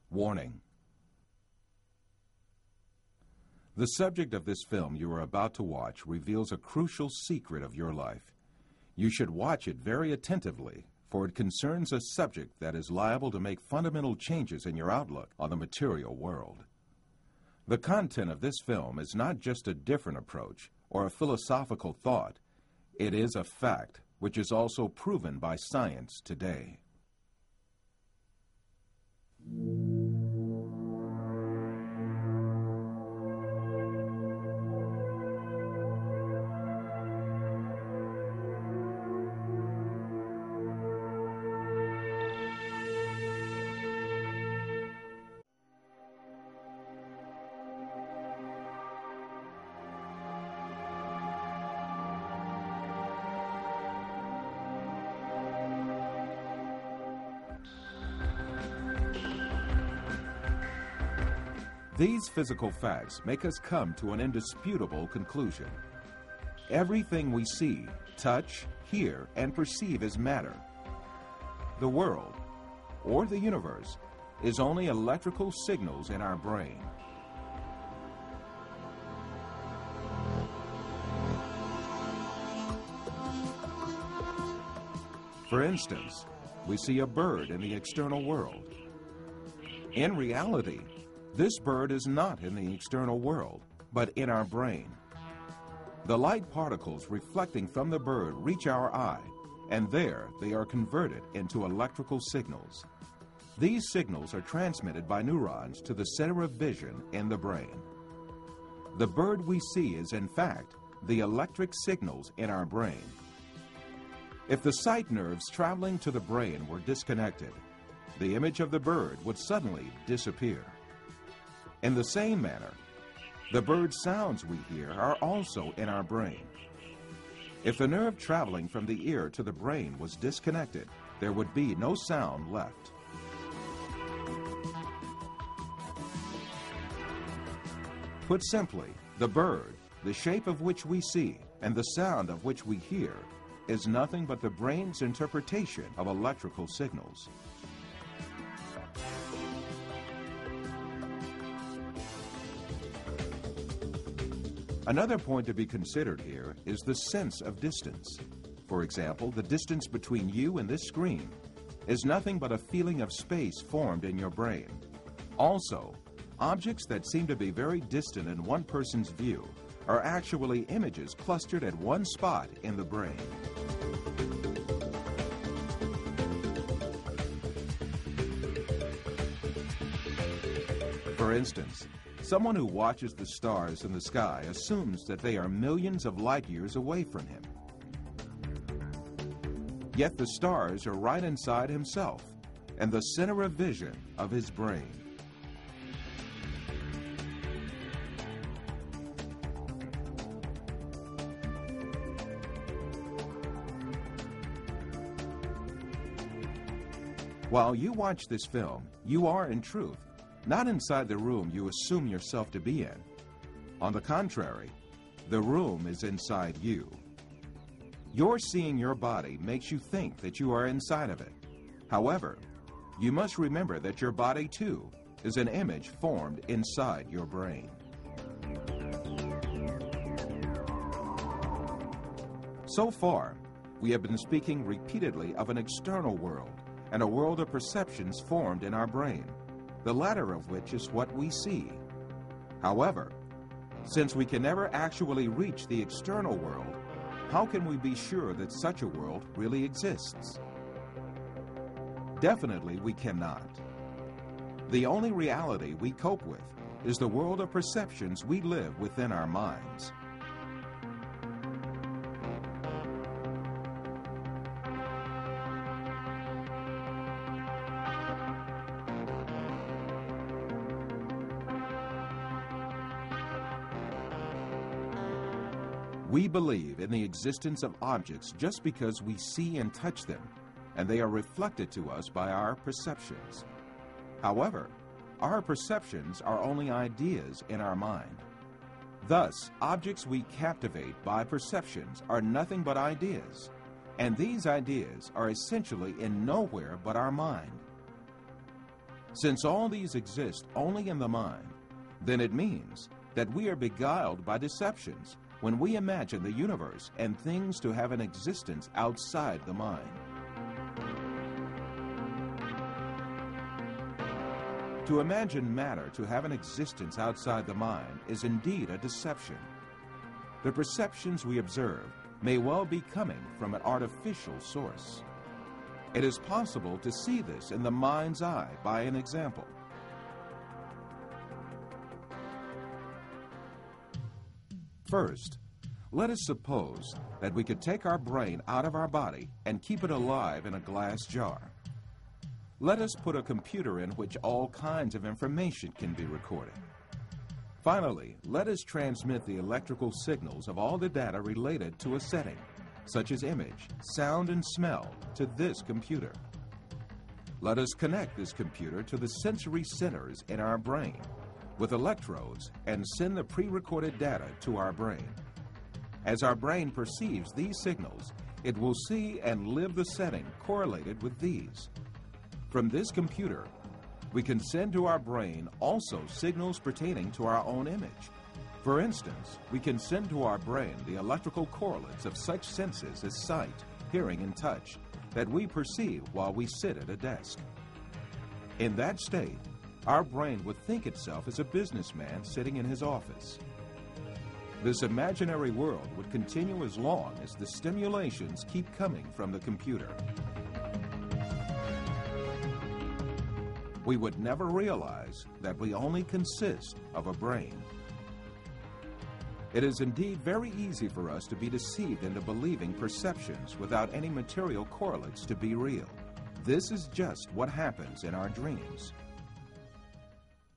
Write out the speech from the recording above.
Warning. The subject of this film you are about to watch reveals a crucial secret of your life. You should watch it very attentively, for it concerns a subject that is liable to make fundamental changes in your outlook on the material world. The content of this film is not just a different approach or a philosophical thought. It is a fact which is also proven by science today. These physical facts make us come to an indisputable conclusion. Everything we see, touch, hear, and perceive is matter. The world, or the universe, is only electrical signals in our brain. For instance, we see a bird in the external world. In reality, this bird is not in the external world, but in our brain. The light particles reflecting from the bird reach our eye, and there they are converted into electrical signals. These signals are transmitted by neurons to the center of vision in the brain. The bird we see is, in fact, the electric signals in our brain. If the sight nerves traveling to the brain were disconnected, the image of the bird would suddenly disappear. In the same manner, the bird sounds we hear are also in our brain. If the nerve traveling from the ear to the brain was disconnected, there would be no sound left. Put simply, the bird, the shape of which we see, and the sound of which we hear, is nothing but the brain's interpretation of electrical signals. Another point to be considered here is the sense of distance. For example, the distance between you and this screen is nothing but a feeling of space formed in your brain. Also, objects that seem to be very distant in one person's view are actually images clustered at one spot in the brain. For instance, someone who watches the stars in the sky assumes that they are millions of light years away from him. Yet the stars are right inside himself and the center of vision of his brain. While you watch this film, you are, in truth, not inside the room you assume yourself to be in. On the contrary, the room is inside you. Your seeing your body makes you think that you are inside of it. However, you must remember that your body, too, is an image formed inside your brain. So far, we have been speaking repeatedly of an external world and a world of perceptions formed in our brain, the latter of which is what we see. However, since we can never actually reach the external world, how can we be sure that such a world really exists? Definitely we cannot. The only reality we cope with is the world of perceptions we live within our minds. We believe in the existence of objects just because we see and touch them, and they are reflected to us by our perceptions. However, our perceptions are only ideas in our mind. Thus, objects we captivate by perceptions are nothing but ideas, and these ideas are essentially in nowhere but our mind. Since all these exist only in the mind, then it means that we are beguiled by deceptions when we imagine the universe and things to have an existence outside the mind. To imagine matter to have an existence outside the mind is indeed a deception. The perceptions we observe may well be coming from an artificial source. It is possible to see this in the mind's eye by an example. First, let us suppose that we could take our brain out of our body and keep it alive in a glass jar. Let us put a computer in which all kinds of information can be recorded. Finally, let us transmit the electrical signals of all the data related to a setting, such as image, sound, and smell, to this computer. Let us connect this computer to the sensory centers in our brain with electrodes and send the pre-recorded data to our brain. As our brain perceives these signals, it will see and live the setting correlated with these. From this computer, we can send to our brain also signals pertaining to our own image. For instance, we can send to our brain the electrical correlates of such senses as sight, hearing, and touch that we perceive while we sit at a desk. In that state, our brain would think itself as a businessman sitting in his office. This imaginary world would continue as long as the stimulations keep coming from the computer. We would never realize that we only consist of a brain. It is indeed very easy for us to be deceived into believing perceptions without any material correlates to be real. This is just what happens in our dreams.